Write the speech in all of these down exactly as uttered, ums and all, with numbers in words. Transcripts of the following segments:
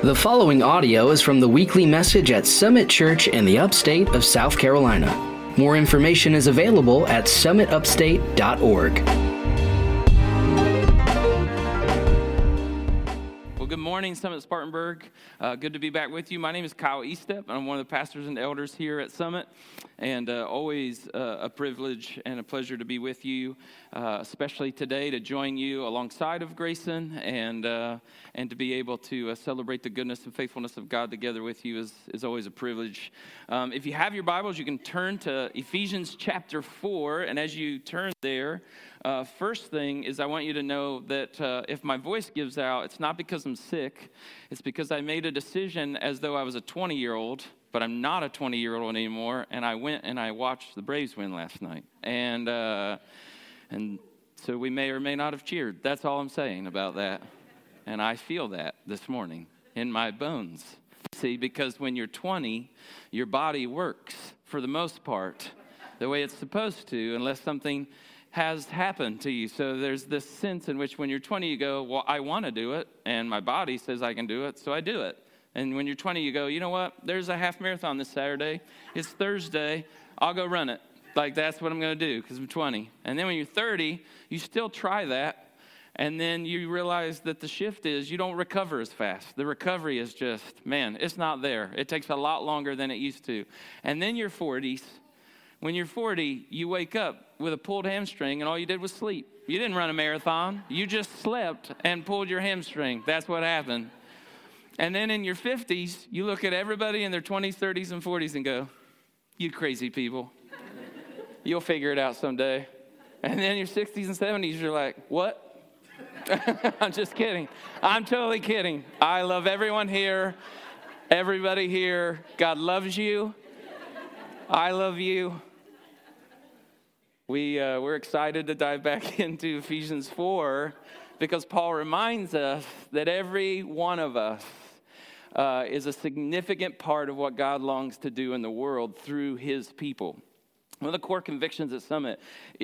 The following audio is from the weekly message at Summit Church in the upstate of South Carolina. More information is available at summit upstate dot org. Well, good morning, Summit Spartanburg. Uh, good to be back with you. My name is Kyle Eastep. I'm one of the pastors and elders here at Summit, and uh, always uh, a privilege and a pleasure to be with you, uh, especially today to join you alongside of Grayson and uh, and to be able to uh, celebrate the goodness and faithfulness of God together with you is, is always a privilege. Um, if you have your Bibles, you can turn to Ephesians chapter four, and as you turn there, Uh, first thing is I want you to know that uh, if my voice gives out, it's not because I'm sick. It's because I made a decision as though I was a twenty-year-old, but I'm not a twenty-year-old anymore, and I went and I watched the Braves win last night. And uh, and so we may or may not have cheered. That's all I'm saying about that. And I feel that this morning in my bones. See, because when you're twenty, your body works, for the most part, the way it's supposed to, unless something has happened to you. So there's this sense in which when you're twenty, you go, well, I want to do it, and my body says I can do it, so I do it. And when you're twenty, you go, you know what? There's a half marathon this Saturday. It's Thursday. I'll go run it. Like, that's what I'm going to do because I'm twenty. And then when you're thirty, you still try that, and then you realize that the shift is you don't recover as fast. The recovery is just, man, it's not there. It takes a lot longer than it used to. And then you're forties. When you're forty, you wake up with a pulled hamstring, and all you did was sleep. You didn't run a marathon. You just slept and pulled your hamstring. That's what happened. And then in your fifties, you look at everybody in their twenties, thirties, and forties and go, you crazy people. You'll figure it out someday. And then in your sixties and seventies, you're like, what? I'm just kidding. I'm totally kidding. I love everyone here, everybody here. God loves you. I love you. We, uh, we're excited to dive back into Ephesians four because Paul reminds us that every one of us uh, is a significant part of what God longs to do in the world through his people. One of the core convictions at Summit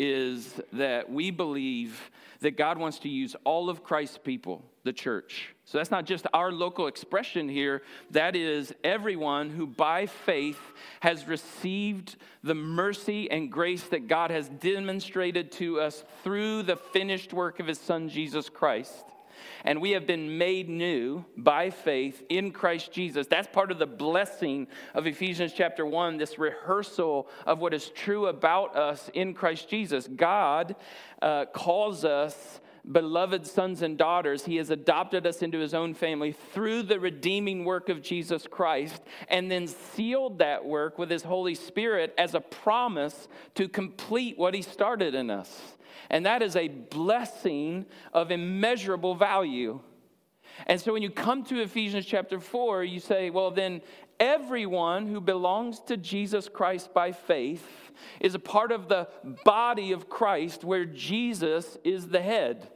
is that we believe that God wants to use all of Christ's people, the church. So that's not just our local expression here. That is everyone who by faith has received the mercy and grace that God has demonstrated to us through the finished work of his Son, Jesus Christ. And we have been made new by faith in Christ Jesus. That's part of the blessing of Ephesians chapter one, this rehearsal of what is true about us in Christ Jesus. God uh, calls us beloved sons and daughters. He has adopted us into his own family through the redeeming work of Jesus Christ, and then sealed that work with his Holy Spirit as a promise to complete what he started in us. And that is a blessing of immeasurable value. And so when you come to Ephesians chapter four, you say, well, then everyone who belongs to Jesus Christ by faith is a part of the body of Christ where Jesus is the head.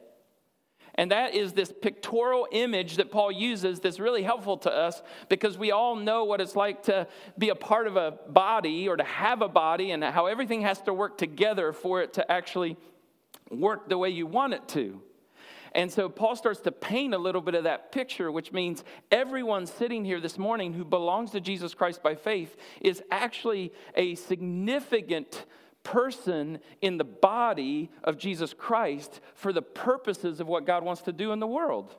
And that is this pictorial image that Paul uses that's really helpful to us because we all know what it's like to be a part of a body or to have a body and how everything has to work together for it to actually work the way you want it to. And so Paul starts to paint a little bit of that picture, which means everyone sitting here this morning who belongs to Jesus Christ by faith is actually a significant person in the body of Jesus Christ for the purposes of what God wants to do in the world.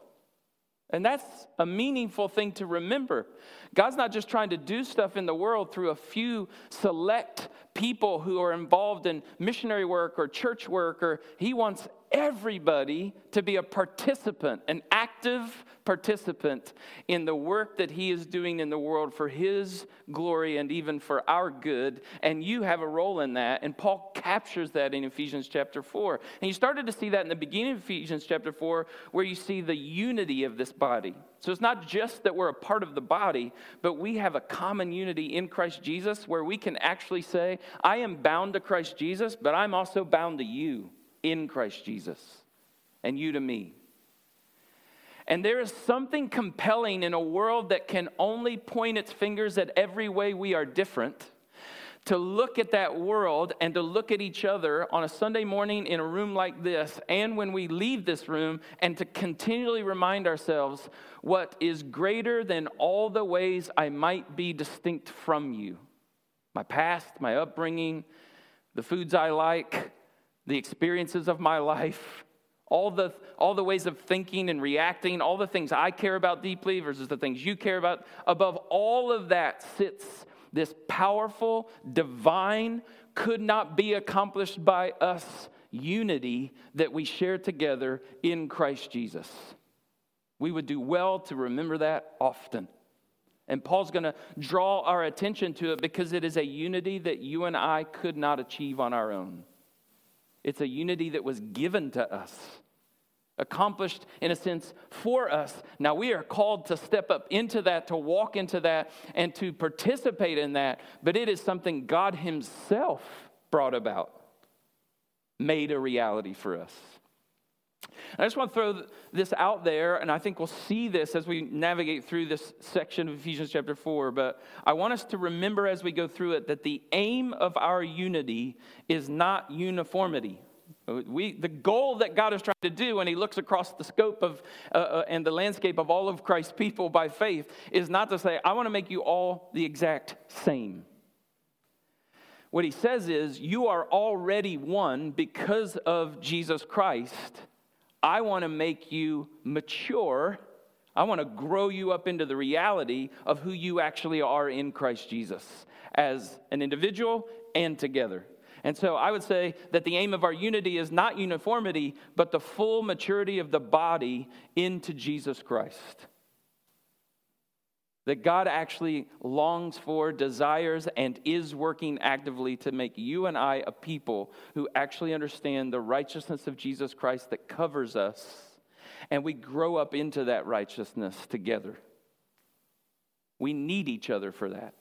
And that's a meaningful thing to remember. God's not just trying to do stuff in the world through a few select people who are involved in missionary work or church work, or he wants everybody to be a participant, an active participant in the work that he is doing in the world for his glory and even for our good. And you have a role in that. And Paul captures that in Ephesians chapter four. And you started to see that in the beginning of Ephesians chapter four, where you see the unity of this body. So it's not just that we're a part of the body, but we have a common unity in Christ Jesus where we can actually say, I am bound to Christ Jesus, but I'm also bound to you in Christ Jesus, and you to me. And there is something compelling in a world that can only point its fingers at every way we are different to look at that world and to look at each other on a Sunday morning in a room like this, and when we leave this room, and to continually remind ourselves what is greater than all the ways I might be distinct from you. My past, my upbringing, the foods I like, the experiences of my life, all the all the ways of thinking and reacting, all the things I care about deeply versus the things you care about. Above all of that sits this powerful, divine, could not be accomplished by us unity that we share together in Christ Jesus. We would do well to remember that often. And Paul's going to draw our attention to it because it is a unity that you and I could not achieve on our own. It's a unity that was given to us, accomplished in a sense for us. Now we are called to step up into that, to walk into that, and to participate in that. But it is something God himself brought about, made a reality for us. I just want to throw this out there, and I think we'll see this as we navigate through this section of Ephesians chapter four, but I want us to remember as we go through it that the aim of our unity is not uniformity. We, the goal that God is trying to do when he looks across the scope of uh, uh, and the landscape of all of Christ's people by faith is not to say, I want to make you all the exact same. What he says is, you are already one because of Jesus Christ. I want to make you mature. I want to grow you up into the reality of who you actually are in Christ Jesus as an individual and together. And so I would say that the aim of our unity is not uniformity, but the full maturity of the body into Jesus Christ. That God actually longs for, desires, and is working actively to make you and I a people who actually understand the righteousness of Jesus Christ that covers us, and we grow up into that righteousness together. We need each other for that.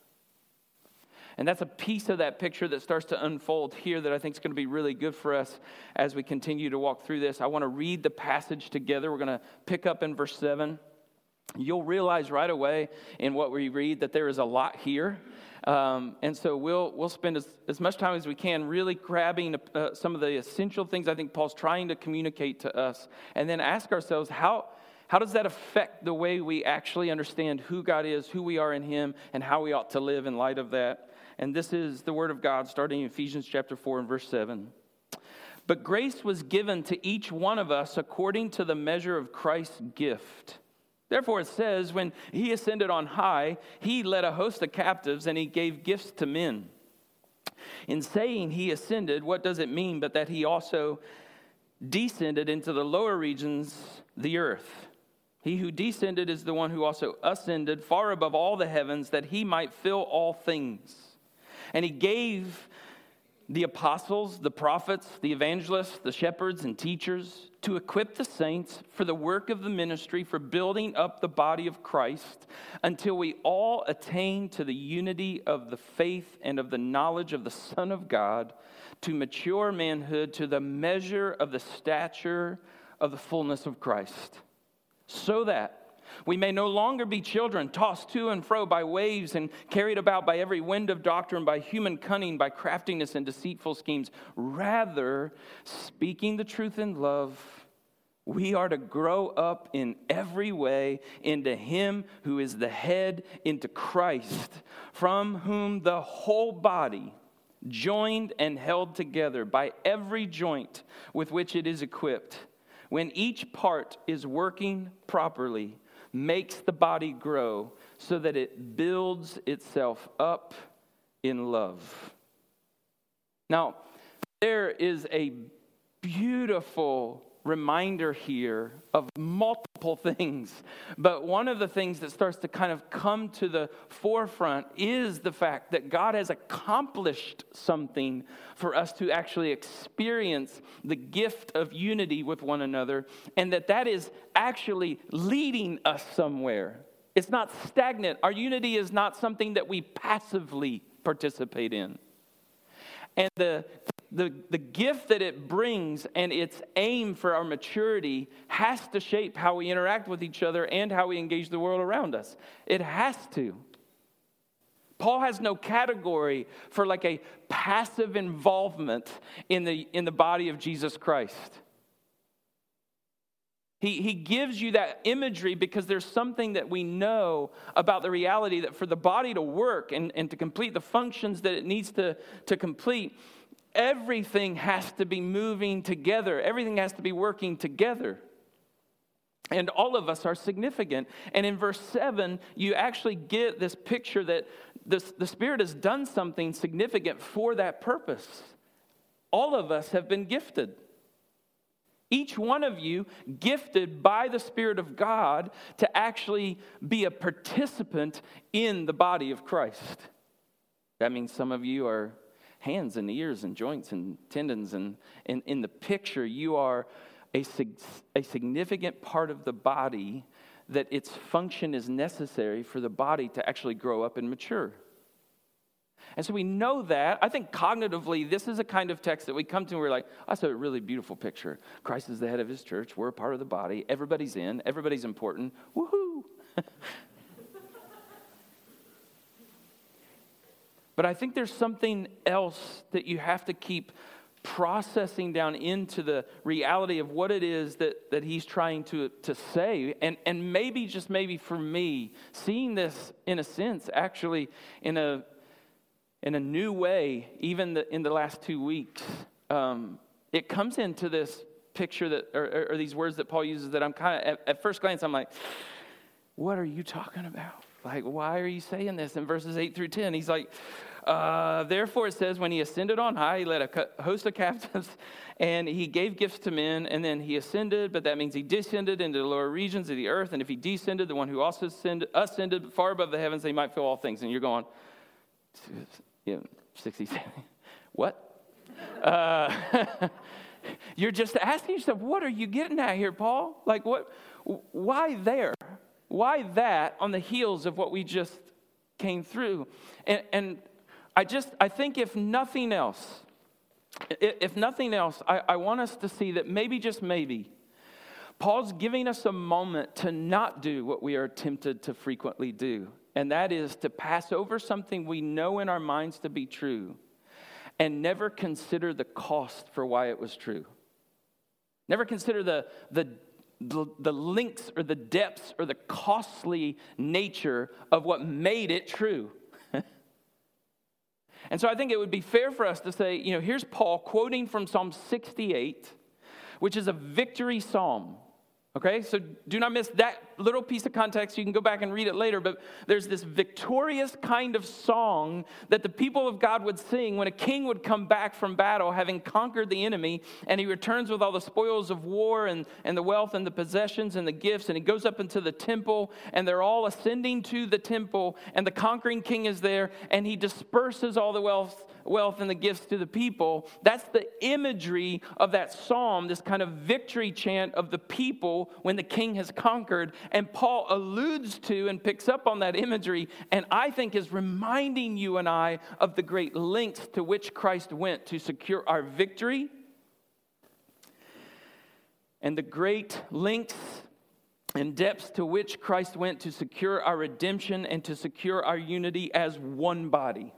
And that's a piece of that picture that starts to unfold here that I think is going to be really good for us as we continue to walk through this. I want to read the passage together. We're going to pick up in verse seven. You'll realize right away in what we read that there is a lot here. Um, and so we'll we'll spend as, as much time as we can really grabbing uh, some of the essential things I think Paul's trying to communicate to us. And then ask ourselves, how, how does that affect the way we actually understand who God is, who we are in him, and how we ought to live in light of that? And this is the word of God starting in Ephesians chapter four and verse seven. But grace was given to each one of us according to the measure of Christ's gift. Therefore it says, when he ascended on high, he led a host of captives and he gave gifts to men. In saying he ascended, what does it mean but that he also descended into the lower regions, the earth? He who descended is the one who also ascended far above all the heavens that he might fill all things. And he gave the apostles, the prophets, the evangelists, the shepherds, and teachers to equip the saints for the work of the ministry, for building up the body of Christ, until we all attain to the unity of the faith and of the knowledge of the Son of God, to mature manhood, to the measure of the stature of the fullness of Christ, so that we may no longer be children, tossed to and fro by waves and carried about by every wind of doctrine, by human cunning, by craftiness and deceitful schemes. Rather, speaking the truth in love, we are to grow up in every way into him who is the head, into Christ, from whom the whole body, joined and held together by every joint with which it is equipped, when each part is working properly, makes the body grow so that it builds itself up in love. Now, there is a beautiful reminder here of multiple things, but one of the things that starts to kind of come to the forefront is the fact that God has accomplished something for us to actually experience the gift of unity with one another, and that that is actually leading us somewhere. It's not stagnant. Our unity is not something that we passively participate in. And the The, the gift that it brings and its aim for our maturity has to shape how we interact with each other and how we engage the world around us. It has to. Paul has no category for like a passive involvement in the, in the body of Jesus Christ. He, he gives you that imagery because there's something that we know about the reality that for the body to work and, and to complete the functions that it needs to, to complete, everything has to be moving together. Everything has to be working together. And all of us are significant. And in verse seven, you actually get this picture that this, the Spirit has done something significant for that purpose. All of us have been gifted. Each one of you gifted by the Spirit of God to actually be a participant in the body of Christ. That means some of you are hands and ears and joints and tendons. And in the picture, you are a, a significant part of the body that its function is necessary for the body to actually grow up and mature. And so we know that. I think cognitively, this is a kind of text that we come to and we're like, that's a really beautiful picture. Christ is the head of his church. We're a part of the body. Everybody's in. Everybody's important. Woohoo! But I think there's something else that you have to keep processing down into the reality of what it is that, that he's trying to, to say. And, and maybe, just maybe for me, seeing this in a sense, actually in a in a new way, even the, in the last two weeks, um, it comes into this picture that, or, or these words that Paul uses that I'm kind of, at, at first glance, I'm like, what are you talking about? Like, why are you saying this? In verses eight through ten, he's like, uh, therefore it says, when he ascended on high, he led a host of captives, and he gave gifts to men, and then he ascended, but that means he descended into the lower regions of the earth, and if he descended, the one who also ascended, ascended far above the heavens, they might fill all things. And you're going, yeah, sixty-seven. What? Uh, you're just asking yourself, what are you getting at here, Paul? Like, what? Why there? Why that on the heels of what we just came through? And, and I just, I think if nothing else, if nothing else, I, I want us to see that maybe, just maybe, Paul's giving us a moment to not do what we are tempted to frequently do. And that is to pass over something we know in our minds to be true and never consider the cost for why it was true. Never consider the, the, the, the links or the depths or the costly nature of what made it true. And so I think it would be fair for us to say, you know, here's Paul quoting from Psalm sixty-eight, which is a victory psalm. Okay, so do not miss that little piece of context. You can go back and read it later, but there's this victorious kind of song that the people of God would sing when a king would come back from battle, having conquered the enemy, and he returns with all the spoils of war and, and the wealth and the possessions and the gifts, and he goes up into the temple, and they're all ascending to the temple, and the conquering king is there, and he disperses all the wealth wealth and the gifts to the people. That's the imagery of that psalm, this kind of victory chant of the people when the king has conquered. And Paul alludes to and picks up on that imagery, and I think is reminding you and I of the great lengths to which Christ went to secure our victory, and the great lengths and depths to which Christ went to secure our redemption and to secure our unity as one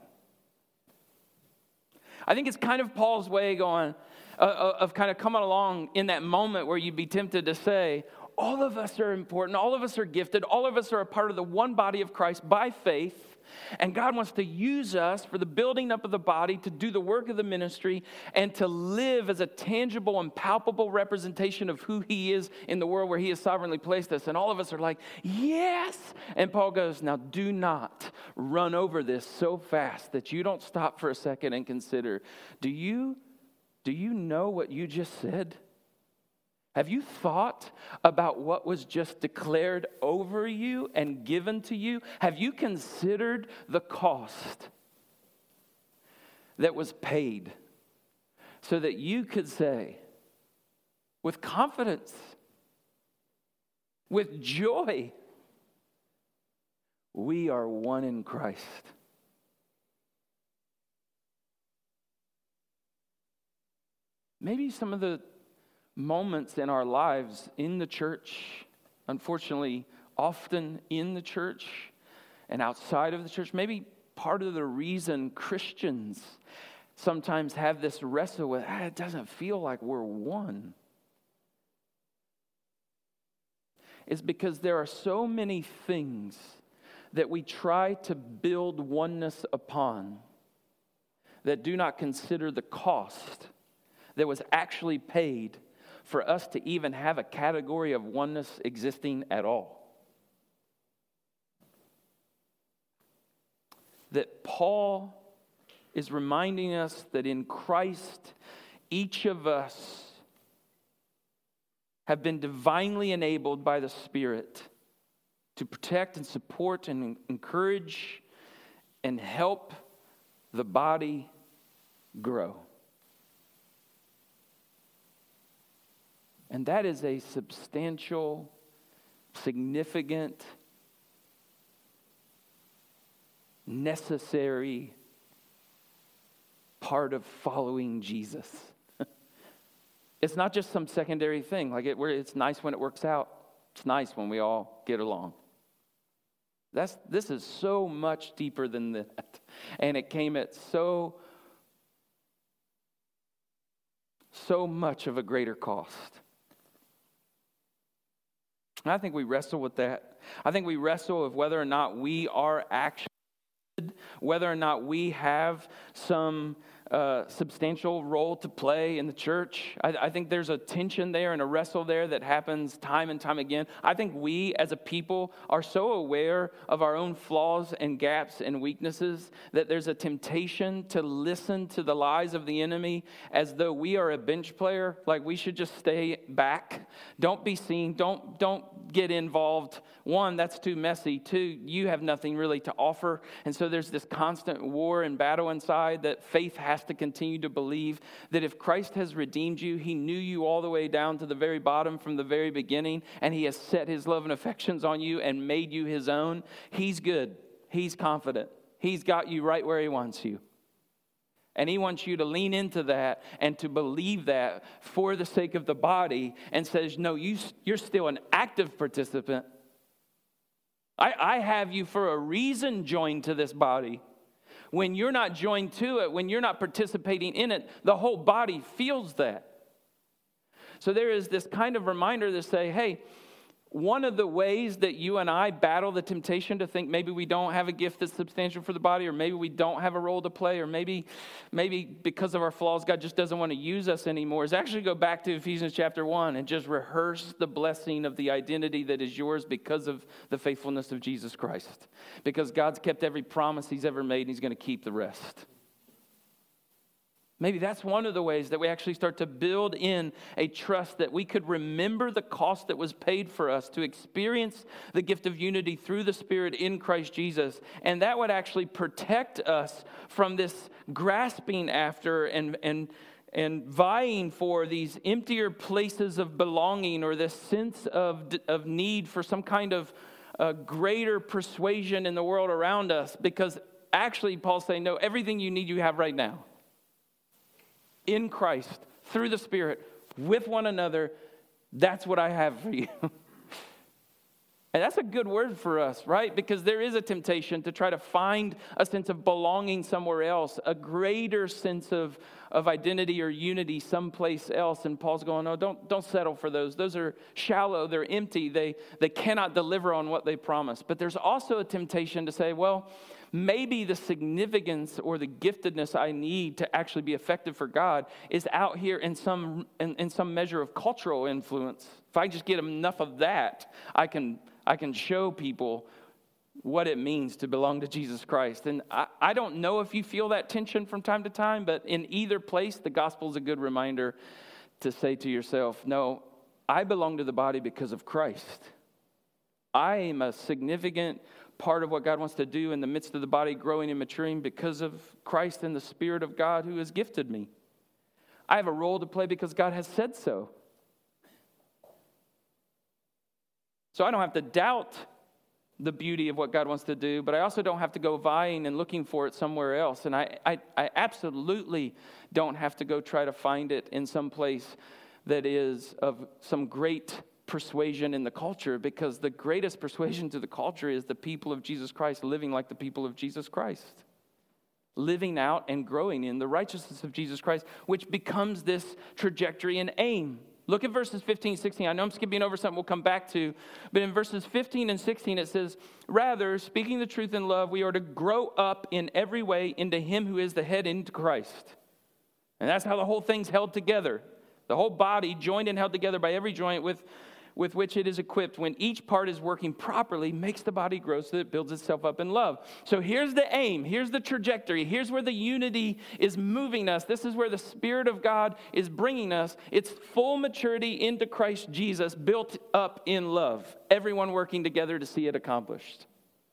body. I think it's kind of Paul's way going, uh, of kind of coming along in that moment where you'd be tempted to say, all of us are important, all of us are gifted, all of us are a part of the one body of Christ by faith, and God wants to use us for the building up of the body, to do the work of the ministry, and to live as a tangible and palpable representation of who He is in the world where He has sovereignly placed us. And all of us are like, yes! And Paul goes, now do not run over this so fast that you don't stop for a second and consider, do you, do you know what you just said? Have you thought about what was just declared over you and given to you? Have you considered the cost that was paid so that you could say with confidence, with joy, we are one in Christ? Maybe some of the moments in our lives in the church, unfortunately, often in the church and outside of the church, maybe part of the reason Christians sometimes have this wrestle with, ah, it doesn't feel like we're one, is because there are so many things that we try to build oneness upon that do not consider the cost that was actually paid for us to even have a category of oneness existing at all. That Paul is reminding us that in Christ, each of us have been divinely enabled by the Spirit to protect and support and encourage and help the body grow. And that is a substantial, significant, necessary part of following Jesus. It's not just some secondary thing. Like it, where it's nice when it works out. It's nice when we all get along. That's this is so much deeper than that, and it came at so so much of a greater cost. And I think we wrestle with that. I think we wrestle with whether or not we are actually, whether or not we have some uh, substantial role to play in the church. I, I think there's a tension there and a wrestle there that happens time and time again. I think we as a people are so aware of our own flaws and gaps and weaknesses that there's a temptation to listen to the lies of the enemy as though we are a bench player, like we should just stay back. Don't be seen. Don't, don't get involved. One, that's too messy. Two, you have nothing really to offer. And so there's this constant war and battle inside that faith has to continue to believe that if Christ has redeemed you, he knew you all the way down to the very bottom from the very beginning, and he has set his love and affections on you and made you his own. He's good. He's confident. He's got you right where he wants you. And he wants you to lean into that and to believe that for the sake of the body, and says, no, you, you're still an active participant. I, I have you for a reason joined to this body. When you're not joined to it, when you're not participating in it, the whole body feels that. So there is this kind of reminder to say, hey, one of the ways that you and I battle the temptation to think maybe we don't have a gift that's substantial for the body, or maybe we don't have a role to play, or maybe maybe because of our flaws, God just doesn't want to use us anymore, is actually go back to Ephesians chapter one and just rehearse the blessing of the identity that is yours because of the faithfulness of Jesus Christ. Because God's kept every promise he's ever made, and he's going to keep the rest. Maybe that's one of the ways that we actually start to build in a trust that we could remember the cost that was paid for us to experience the gift of unity through the Spirit in Christ Jesus. And that would actually protect us from this grasping after and, and, and vying for these emptier places of belonging, or this sense of, of need for some kind of uh, greater persuasion in the world around us. Because actually, Paul's saying, no, everything you need you have right now. In Christ, through the Spirit, with one another, that's what I have for you. And that's a good word for us, right? Because there is a temptation to try to find a sense of belonging somewhere else, a greater sense of, of identity or unity someplace else. And Paul's going, no, don't, don't settle for those. Those are shallow, they're empty, they, they cannot deliver on what they promise. But there's also a temptation to say, well, maybe the significance or the giftedness I need to actually be effective for God is out here in some in, in some measure of cultural influence. If I just get enough of that, I can I can show people what it means to belong to Jesus Christ. And I, I don't know if you feel that tension from time to time, but in either place, the gospel is a good reminder to say to yourself, no, I belong to the body because of Christ. I am a significant part of what God wants to do in the midst of the body growing and maturing because of Christ and the Spirit of God who has gifted me. I have a role to play because God has said so. So I don't have to doubt the beauty of what God wants to do, but I also don't have to go vying and looking for it somewhere else. And I, I, I absolutely don't have to go try to find it in some place that is of some great persuasion in the culture, because the greatest persuasion to the culture is the people of Jesus Christ living like the people of Jesus Christ. living out and growing in the righteousness of Jesus Christ, which becomes this trajectory and aim. Look at verses fifteen, sixteen. I know I'm skipping over something we'll come back to, but in verses fifteen and sixteen it says, "Rather, speaking the truth in love, we are to grow up in every way into him who is the head, into Christ." And that's how the whole thing's held together. The whole body joined and held together by every joint with, with which it is equipped, when each part is working properly, makes the body grow so that it builds itself up in love. So here's the aim. Here's the trajectory. Here's where the unity is moving us. This is where the Spirit of God is bringing us. It's full maturity into Christ Jesus, built up in love. Everyone working together to see it accomplished.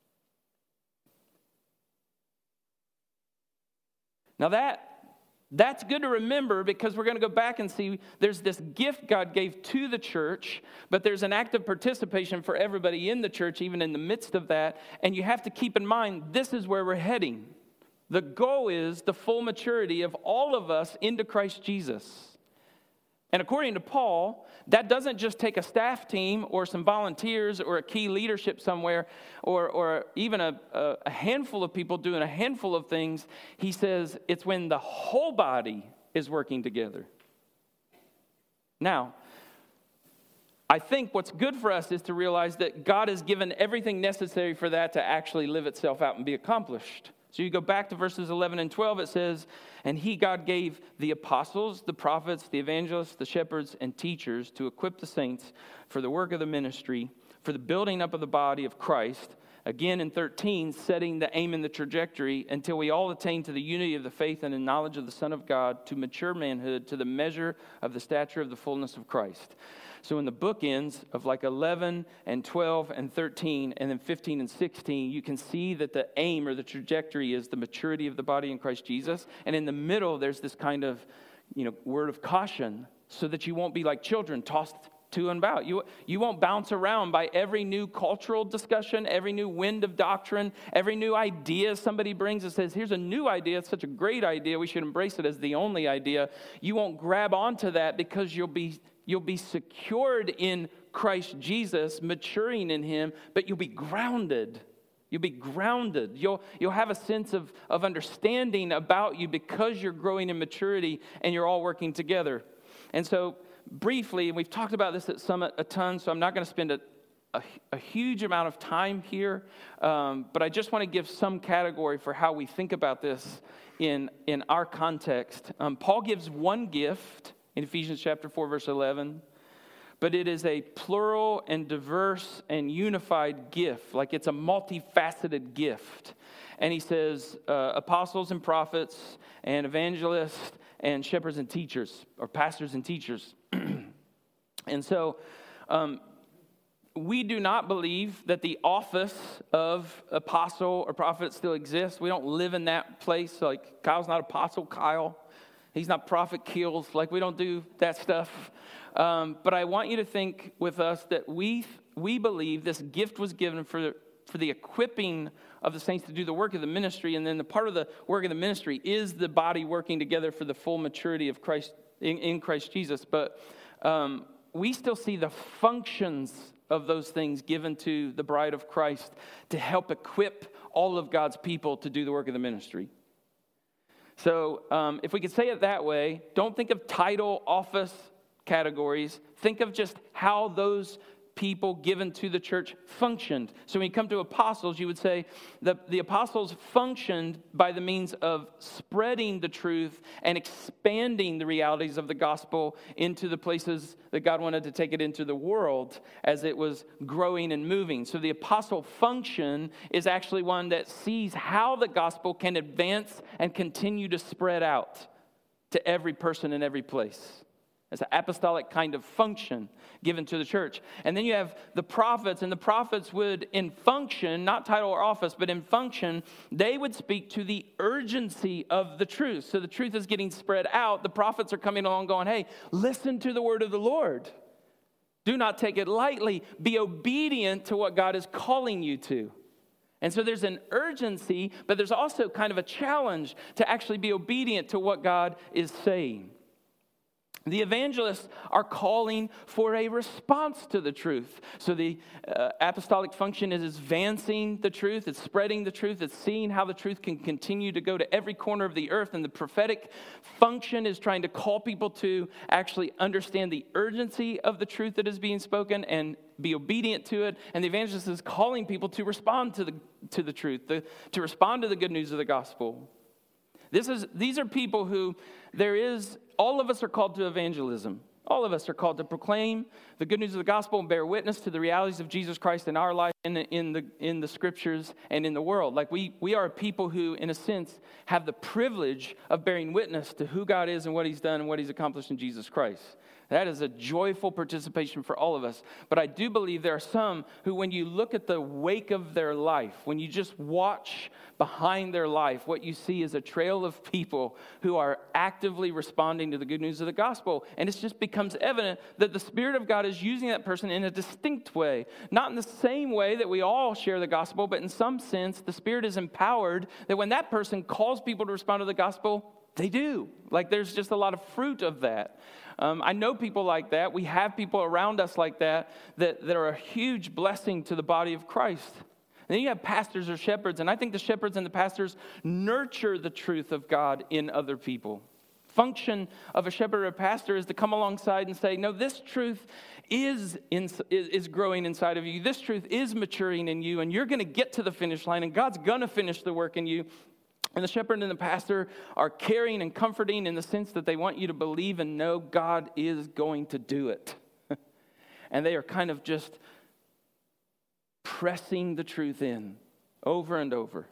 Now that That's good to remember, because we're going to go back and see there's this gift God gave to the church, but there's an active participation for everybody in the church, even in the midst of that. And you have to keep in mind, this is where we're heading. The goal is the full maturity of all of us into Christ Jesus. And according to Paul, that doesn't just take a staff team or some volunteers or a key leadership somewhere or, or even a, a handful of people doing a handful of things. He says it's when the whole body is working together. Now, I think what's good for us is to realize that God has given everything necessary for that to actually live itself out and be accomplished. So you go back to verses eleven and twelve, it says, "And he, God, gave the apostles, the prophets, the evangelists, the shepherds, and teachers to equip the saints for the work of the ministry, for the building up of the body of Christ." Again in thirteen, setting the aim and the trajectory until we all attain to the unity of the faith and the knowledge of the Son of God, to mature manhood, to the measure of the stature of the fullness of Christ. So in the bookends of like eleven and twelve and thirteen and then fifteen and sixteen, you can see that the aim or the trajectory is the maturity of the body in Christ Jesus. And in the middle, there's this kind of, you know, word of caution so that you won't be like children tossed to and about. You, you won't bounce around by every new cultural discussion, every new wind of doctrine, every new idea somebody brings and says, here's a new idea. It's such a great idea. We should embrace it as the only idea. You won't grab onto that because you'll be You'll be secured in Christ Jesus, maturing in him, but you'll be grounded. You'll be grounded. You'll, you'll have a sense of, of understanding about you because you're growing in maturity and you're all working together. And so briefly, and we've talked about this at Summit a ton, so I'm not going to spend a, a, a huge amount of time here, um, but I just want to give some category for how we think about this in, in our context. Um, Paul gives one gift in Ephesians chapter four, verse eleven. But it is a plural and diverse and unified gift. Like it's a multifaceted gift. And he says uh, apostles and prophets and evangelists and shepherds and teachers, or pastors and teachers. And so um, we do not believe that the office of apostle or prophet still exists. We don't live in that place. Like Kyle's not apostle Kyle. He's not prophet Keels. Like, we don't do that stuff. Um, but I want you to think with us that we we believe this gift was given for the, for the equipping of the saints to do the work of the ministry. And then the part of the work of the ministry is the body working together for the full maturity of Christ in, in Christ Jesus. But um, we still see the functions of those things given to the bride of Christ to help equip all of God's people to do the work of the ministry. So um, if we could say it that way, don't think of title, office, categories. Think of just how those people given to the church functioned. So when you come to apostles, you would say that the apostles functioned by the means of spreading the truth and expanding the realities of the gospel into the places that God wanted to take it into the world as it was growing and moving. So the apostle function is actually one that sees how the gospel can advance and continue to spread out to every person in every place. It's an apostolic kind of function given to the church. And then you have the prophets, and the prophets would, in function, not title or office, but in function, they would speak to the urgency of the truth. So the truth is getting spread out. The prophets are coming along going, hey, listen to the word of the Lord. Do not take it lightly. Be obedient to what God is calling you to. And so there's an urgency, but there's also kind of a challenge to actually be obedient to what God is saying. The evangelists are calling for a response to the truth. So the uh, apostolic function is advancing the truth, it's spreading the truth, it's seeing how the truth can continue to go to every corner of the earth. And the prophetic function is trying to call people to actually understand the urgency of the truth that is being spoken and be obedient to it. And the evangelist is calling people to respond to the, to the truth, the, to respond to the good news of the gospel. This is, these are people who there is, all of us are called to evangelism. All of us are called to proclaim the good news of the gospel and bear witness to the realities of Jesus Christ in our life, in the, in the, in the scriptures, and in the world. Like we, we are people who, in a sense, have the privilege of bearing witness to who God is and what he's done and what he's accomplished in Jesus Christ. That is a joyful participation for all of us. But I do believe there are some who, when you look at the wake of their life, when you just watch behind their life, what you see is a trail of people who are actively responding to the good news of the gospel. And it just becomes evident that the Spirit of God is using that person in a distinct way. Not in the same way that we all share the gospel, but in some sense, the Spirit is empowered that when that person calls people to respond to the gospel, they do. Like there's just a lot of fruit of that. Um, I know people like that. We have people around us like that, that that are a huge blessing to the body of Christ. And then you have pastors or shepherds, and I think the shepherds and the pastors nurture the truth of God in other people. Function of a shepherd or a pastor is to come alongside and say, no, this truth is, in, is, is growing inside of you. This truth is maturing in you, and you're going to get to the finish line, and God's going to finish the work in you. And the shepherd and the pastor are caring and comforting in the sense that they want you to believe and know God is going to do it. And they are kind of just pressing the truth in over and over.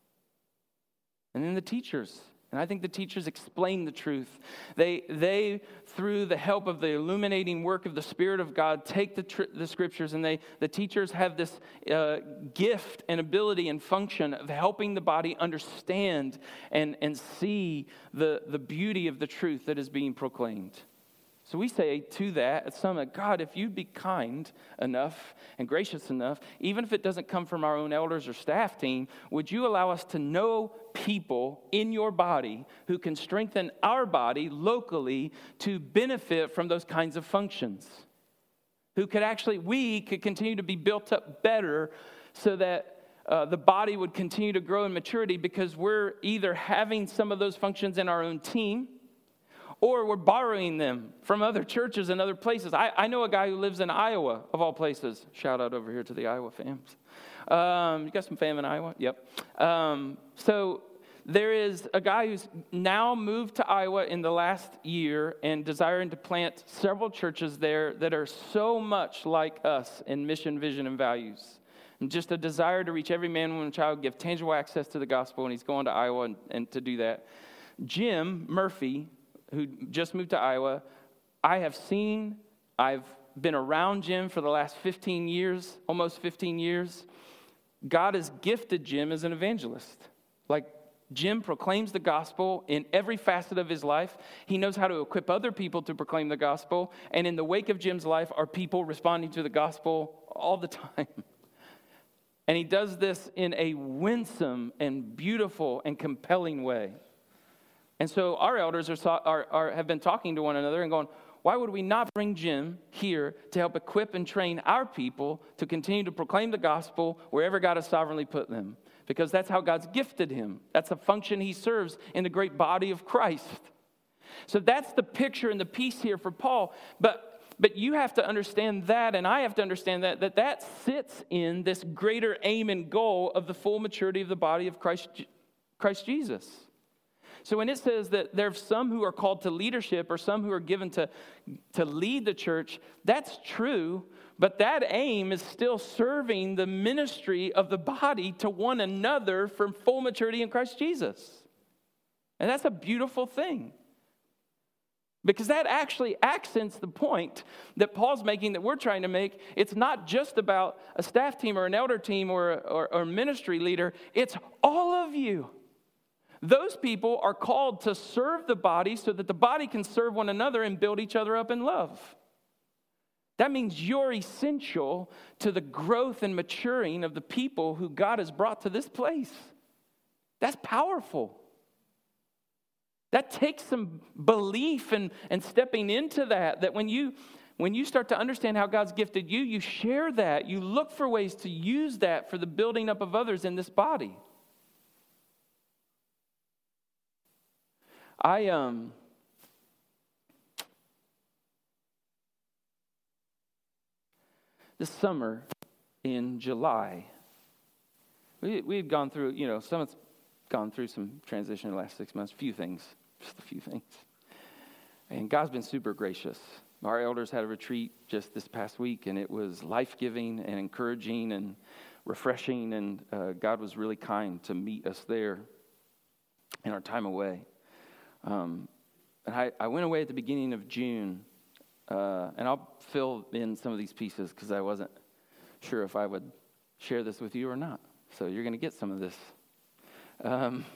And then the teachers. And I think the teachers explain the truth. They, they through the help of the illuminating work of the Spirit of God, take the, tr- the scriptures, and they, the teachers have this uh, gift and ability and function of helping the body understand and, and see the, the beauty of the truth that is being proclaimed. So we say to that at Summit, God, if you'd be kind enough and gracious enough, even if it doesn't come from our own elders or staff team, would you allow us to know people in your body who can strengthen our body locally to benefit from those kinds of functions? Who could actually, we could continue to be built up better so that uh, the body would continue to grow in maturity because we're either having some of those functions in our own team, or we're borrowing them from other churches and other places. I, I know a guy who lives in Iowa, of all places. Shout out over here to the Iowa fams. Um, you got some fam in Iowa? Yep. Um, so there is a guy who's now moved to Iowa in the last year and desiring to plant several churches there that are so much like us in mission, vision, and values. And just a desire to reach every man, woman, and child, give tangible access to the gospel, and he's going to Iowa and, and to do that. Jim Murphy, who just moved to Iowa, I have seen, I've been around Jim for the last fifteen years, almost fifteen years. God has gifted Jim as an evangelist. Like, Jim proclaims the gospel in every facet of his life. He knows how to equip other people to proclaim the gospel. And in the wake of Jim's life are people responding to the gospel all the time. And he does this in a winsome and beautiful and compelling way. And so our elders are, are, are have been talking to one another and going, why would we not bring Jim here to help equip and train our people to continue to proclaim the gospel wherever God has sovereignly put them? Because that's how God's gifted him. That's a function he serves in the great body of Christ. So that's the picture and the piece here for Paul. But but you have to understand that, and I have to understand that, that that sits in this greater aim and goal of the full maturity of the body of Christ, Christ Jesus. So when it says that there's some who are called to leadership or some who are given to, to lead the church, that's true, but that aim is still serving the ministry of the body to one another for full maturity in Christ Jesus. And that's a beautiful thing. Because that actually accents the point that Paul's making, that we're trying to make. It's not just about a staff team or an elder team or a or, or ministry leader. It's all of you. Those people are called to serve the body so that the body can serve one another and build each other up in love. That means you're essential to the growth and maturing of the people who God has brought to this place. That's powerful. That takes some belief and, and stepping into that, that when you when you start to understand how God's gifted you, you share that. You look for ways to use that for the building up of others in this body. I um this summer in July, we we had gone through, you know, Summit's gone through some transition in the last six months, a few things, just a few things. And God's been super gracious. Our elders had a retreat just this past week, and it was life-giving and encouraging and refreshing, and uh, God was really kind to meet us there in our time away. Um, and I, I went away at the beginning of June, uh, and I'll fill in some of these pieces because I wasn't sure if I would share this with you or not. So you're going to get some of this. Um,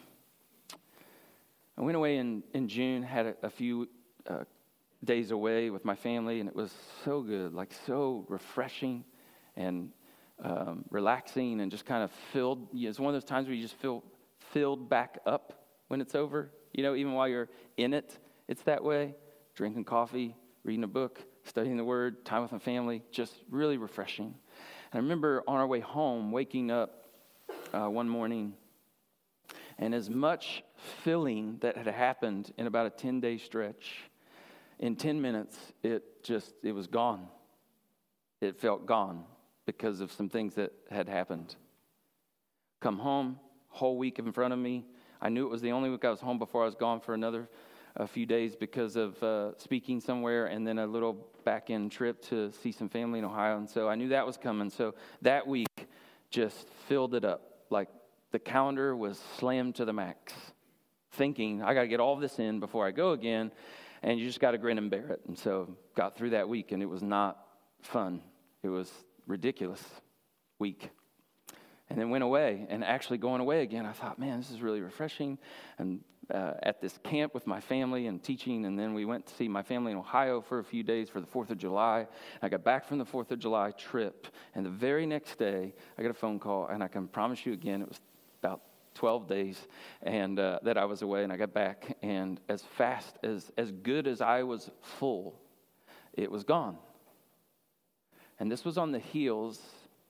I went away in, in June, had a, a few uh, days away with my family, and it was so good, like so refreshing and um, relaxing and just kind of filled. You know, it's one of those times where you just feel filled back up when it's over. You know, even while you're in it, it's that way. Drinking coffee, reading a book, studying the Word, time with my family, just really refreshing. And I remember on our way home, waking up uh, one morning, and as much filling that had happened in about a ten-day stretch, in ten minutes, it just, it was gone. It felt gone because of some things that had happened. Come home, whole week in front of me. I knew it was the only week I was home before I was gone for another a few days because of uh, speaking somewhere, and then a little back-end trip to see some family in Ohio. And so I knew that was coming. So that week just filled it up. Like the calendar was slammed to the max, thinking, I got to get all this in before I go again. And you just got to grin and bear it. And so got through that week, and it was not fun. It was ridiculous week. And then went away, and actually going away again, I thought, man, this is really refreshing. And uh, at this camp with my family and teaching, and then we went to see my family in Ohio for a few days for the fourth of July. I got back from the fourth of July trip, and the very next day, I got a phone call, and I can promise you again, it was about twelve days and uh, that I was away, and I got back, and as fast as as good as I was full, it was gone. And this was on the heels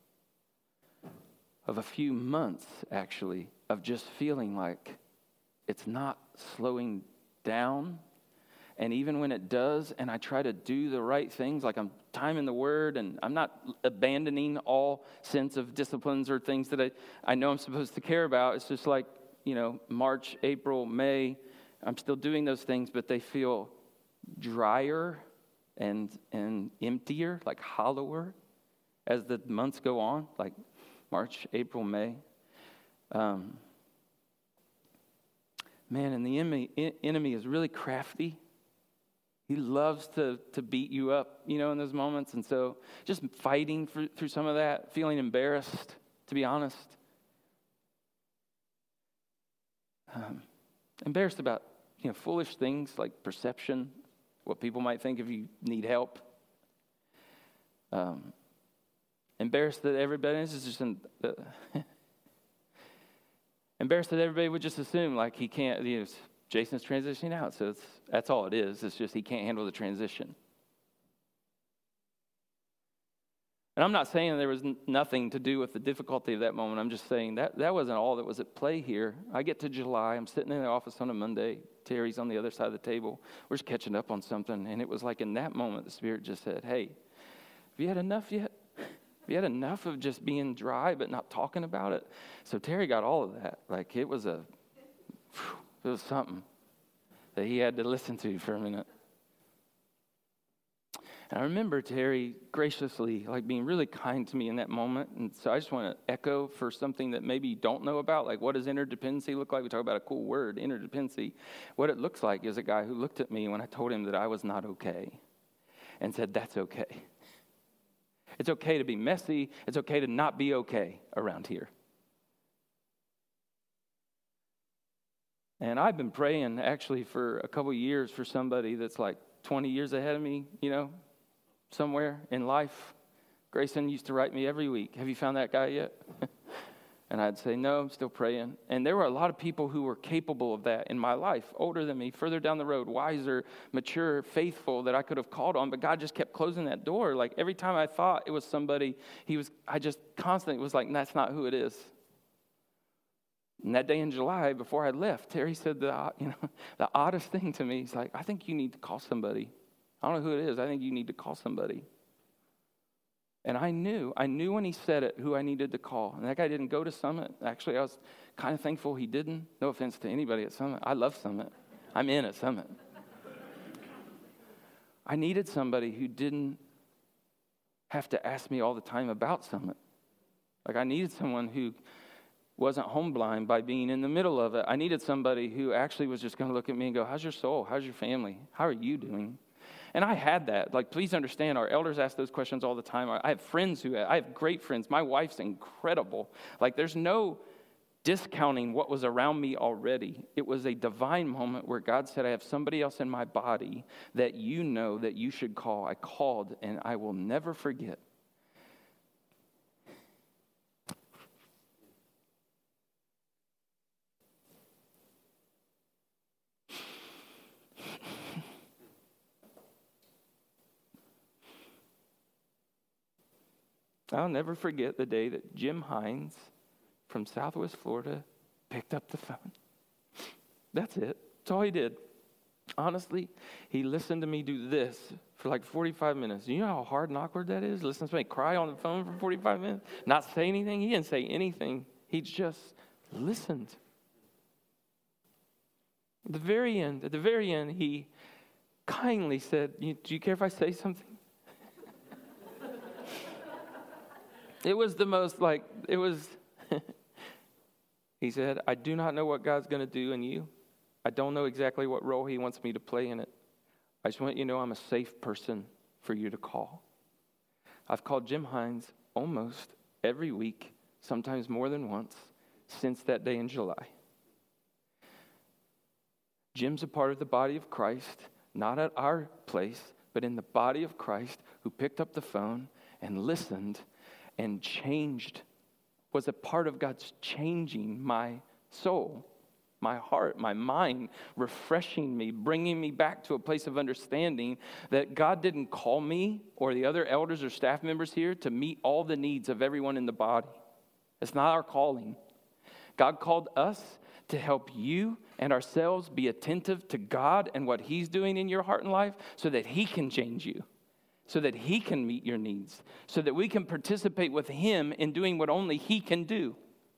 of a few months, actually, of just feeling like it's not slowing down. And even when it does, and I try to do the right things, like I'm timing the Word, and I'm not abandoning all sense of disciplines or things that I, I know I'm supposed to care about. It's just like, you know, March, April, May, I'm still doing those things, but they feel drier and and emptier, like hollower as the months go on, like March, April, May. Um, man, and the enemy, enemy is really crafty. He loves to to beat you up, you know, in those moments. And so just fighting for, through some of that, feeling embarrassed, to be honest. Um, embarrassed about, you know, foolish things like perception, what people might think if you need help. Um, embarrassed that everybody, this is just an, uh, embarrassed that everybody would just assume like he can't, you know, Jason's transitioning out, so it's, that's all it is. It's just he can't handle the transition. And I'm not saying there was n- nothing to do with the difficulty of that moment. I'm just saying that that wasn't all that was at play here. I get to July. I'm sitting in the office on a Monday. Terry's on the other side of the table. We're just catching up on something. And it was like in that moment, the Spirit just said, hey, have you had enough yet? Have you had enough of just being dry but not talking about it? So Terry got all of that. Like it was a... Whew, it was something that he had to listen to for a minute. And I remember Terry graciously, like being really kind to me in that moment. And so I just want to echo for something that maybe you don't know about, like what does interdependency look like? We talk about a cool word, interdependency. What it looks like is a guy who looked at me when I told him that I was not okay and said, that's okay. It's okay to be messy. It's okay to not be okay around here. And I've been praying actually for a couple of years for somebody that's like twenty years ahead of me, you know, somewhere in life. Grayson used to write me every week. Have you found that guy yet? And I'd say, no, I'm still praying. And there were a lot of people who were capable of that in my life, older than me, further down the road, wiser, mature, faithful, that I could have called on. But God just kept closing that door. Like every time I thought it was somebody, he was, I just constantly was like, that's not who it is. And that day in July, before I left, Terry said the, you know, the oddest thing to me. He's like, I think you need to call somebody. I don't know who it is. I think you need to call somebody. And I knew, I knew when he said it who I needed to call. And that guy didn't go to Summit. Actually, I was kind of thankful he didn't. No offense to anybody at Summit. I love Summit. I'm in at Summit. I needed somebody who didn't have to ask me all the time about Summit. Like I needed someone who wasn't home blind by being in the middle of it. I needed somebody who actually was just going to look at me and go, how's your soul? How's your family? How are you doing? And I had that. Like, please understand, our elders ask those questions all the time. I have friends who, I have great friends. My wife's incredible. Like, there's no discounting what was around me already. It was a divine moment where God said, I have somebody else in my body that you know that you should call. I called, and I will never forget. I'll never forget the day that Jim Hines from Southwest Florida picked up the phone. That's it. That's all he did. Honestly, he listened to me do this for like forty-five minutes. You know how hard and awkward that is? Listen to me cry on the phone for forty-five minutes? Not say anything? He didn't say anything. He just listened. At the very end, at the very end, he kindly said, do you care if I say something? It was the most like, it was, he said, I do not know what God's going to do in you. I don't know exactly what role he wants me to play in it. I just want you to know I'm a safe person for you to call. I've called Jim Hines almost every week, sometimes more than once, since that day in July. Jim's a part of the body of Christ, not at our place, but in the body of Christ, who picked up the phone and listened and changed, was a part of God's changing my soul, my heart, my mind, refreshing me, bringing me back to a place of understanding that God didn't call me or the other elders or staff members here to meet all the needs of everyone in the body. It's not our calling. God called us to help you and ourselves be attentive to God and what he's doing in your heart and life so that he can change you. So that he can meet your needs, so that we can participate with him in doing what only he can do.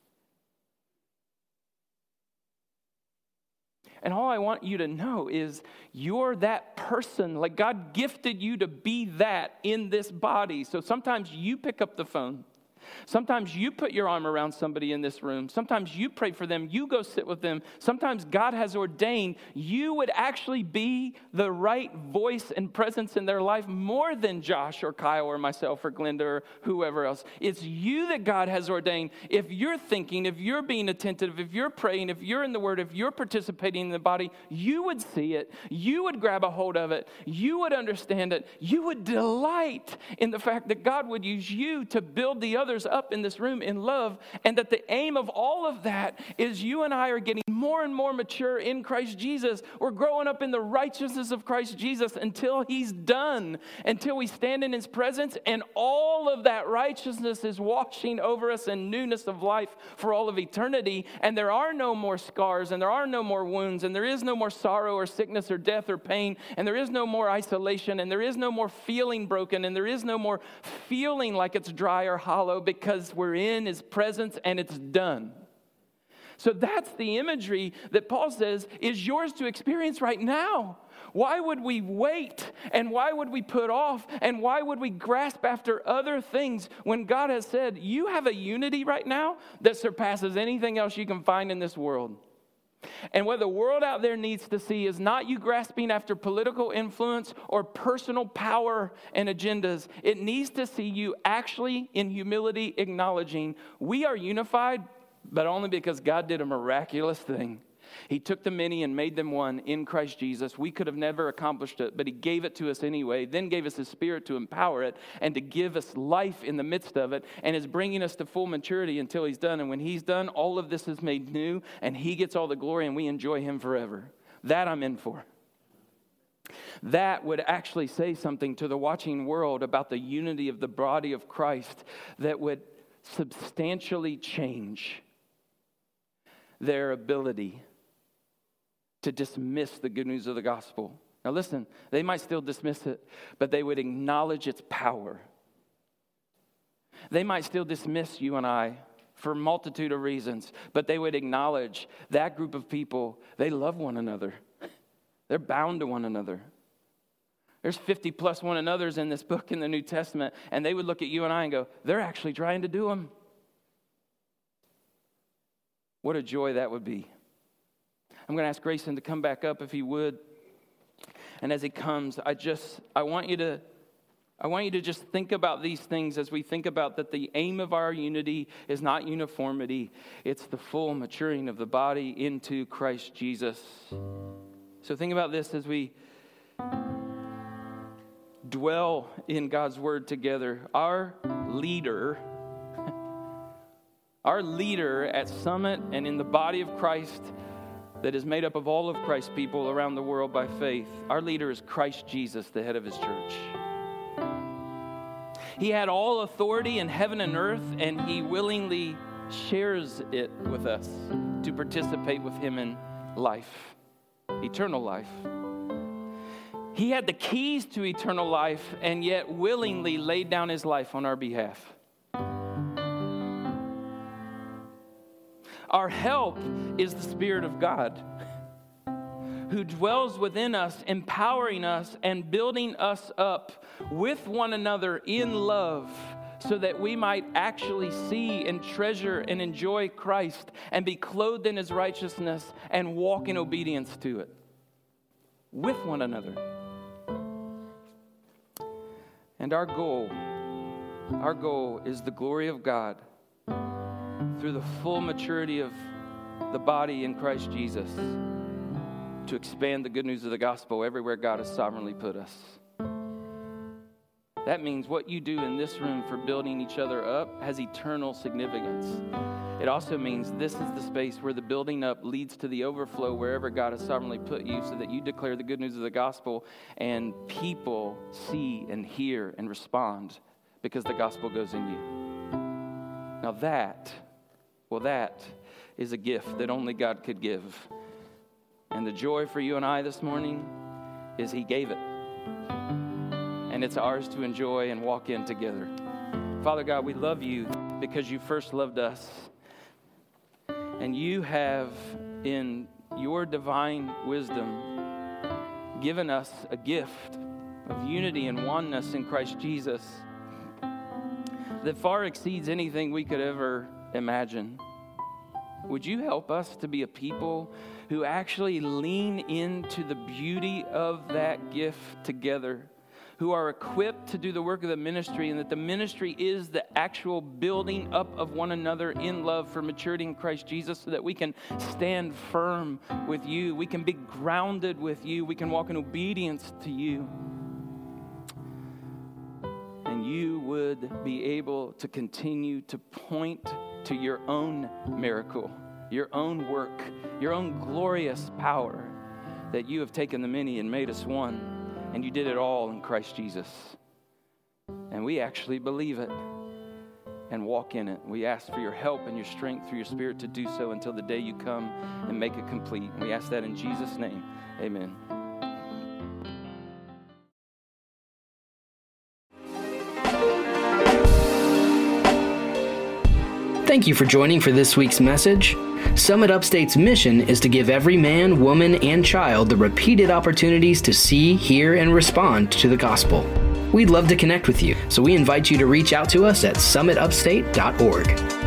And all I want you to know is you're that person. Like God gifted you to be that in this body. So sometimes you pick up the phone. Sometimes you put your arm around somebody in this room. Sometimes you pray for them. You go sit with them. Sometimes God has ordained you would actually be the right voice and presence in their life more than Josh or Kyle or myself or Glenda or whoever else. It's you that God has ordained. If you're thinking, if you're being attentive, if you're praying, if you're in the Word, if you're participating in the body, you would see it. You would grab a hold of it. You would understand it. You would delight in the fact that God would use you to build the others up in this room in love, and that the aim of all of that is you and I are getting more and more mature in Christ Jesus. We're growing up in the righteousness of Christ Jesus until he's done, until we stand in his presence, and all of that righteousness is washing over us in newness of life for all of eternity, and there are no more scars, and there are no more wounds, and there is no more sorrow or sickness or death or pain, and there is no more isolation, and there is no more feeling broken, and there is no more feeling like it's dry or hollow, because we're in his presence and it's done. So that's the imagery that Paul says is yours to experience right now. Why would we wait? And why would we put off? And why would we grasp after other things when God has said, you have a unity right now that surpasses anything else you can find in this world? And what the world out there needs to see is not you grasping after political influence or personal power and agendas. It needs to see you actually in humility acknowledging we are unified, but only because God did a miraculous thing. He took the many and made them one in Christ Jesus. We could have never accomplished it, but he gave it to us anyway, then gave us his Spirit to empower it and to give us life in the midst of it, and is bringing us to full maturity until he's done. And when he's done, all of this is made new, and he gets all the glory, and we enjoy him forever. That I'm in for. That would actually say something to the watching world about the unity of the body of Christ that would substantially change their ability to dismiss the good news of the gospel. Now listen, they might still dismiss it, but they would acknowledge its power. They might still dismiss you and I for a multitude of reasons, but they would acknowledge that group of people, they love one another. They're bound to one another. There's fifty plus one another's in this book in the New Testament, and they would look at you and I and go, they're actually trying to do them. What a joy that would be. I'm going to ask Grayson to come back up if he would. And as he comes, I just, I want you to, I want you to just think about these things as we think about that the aim of our unity is not uniformity. It's the full maturing of the body into Christ Jesus. So think about this as we dwell in God's word together. Our leader, our leader at Summit and in the body of Christ that is made up of all of Christ's people around the world by faith. Our leader is Christ Jesus, the head of his church. He had all authority in heaven and earth, and he willingly shares it with us to participate with him in life, eternal life. He had the keys to eternal life, and yet willingly laid down his life on our behalf. Our help is the Spirit of God, who dwells within us, empowering us and building us up with one another in love, so that we might actually see and treasure and enjoy Christ and be clothed in his righteousness and walk in obedience to it with one another. And our goal, our goal is the glory of God through the full maturity of the body in Christ Jesus, to expand the good news of the gospel everywhere God has sovereignly put us. That means what you do in this room for building each other up has eternal significance. It also means this is the space where the building up leads to the overflow wherever God has sovereignly put you, so that you declare the good news of the gospel and people see and hear and respond because the gospel goes in you. Now that, well, that is a gift that only God could give. And the joy for you and I this morning is he gave it. And it's ours to enjoy and walk in together. Father God, we love you because you first loved us. And you have, in your divine wisdom, given us a gift of unity and oneness in Christ Jesus that far exceeds anything we could ever imagine. Would you help us to be a people who actually lean into the beauty of that gift together, who are equipped to do the work of the ministry, and that the ministry is the actual building up of one another in love for maturity in Christ Jesus, so that we can stand firm with you, we can be grounded with you, we can walk in obedience to you, and you would be able to continue to point to your own miracle, your own work, your own glorious power, that you have taken the many and made us one. And you did it all in Christ Jesus. And we actually believe it and walk in it. We ask for your help and your strength through your Spirit to do so until the day you come and make it complete. And we ask that in Jesus' name. Amen. Thank you for joining for this week's message. Summit Upstate's mission is to give every man, woman, and child the repeated opportunities to see, hear, and respond to the gospel. We'd love to connect with you, so we invite you to reach out to us at summit upstate dot org.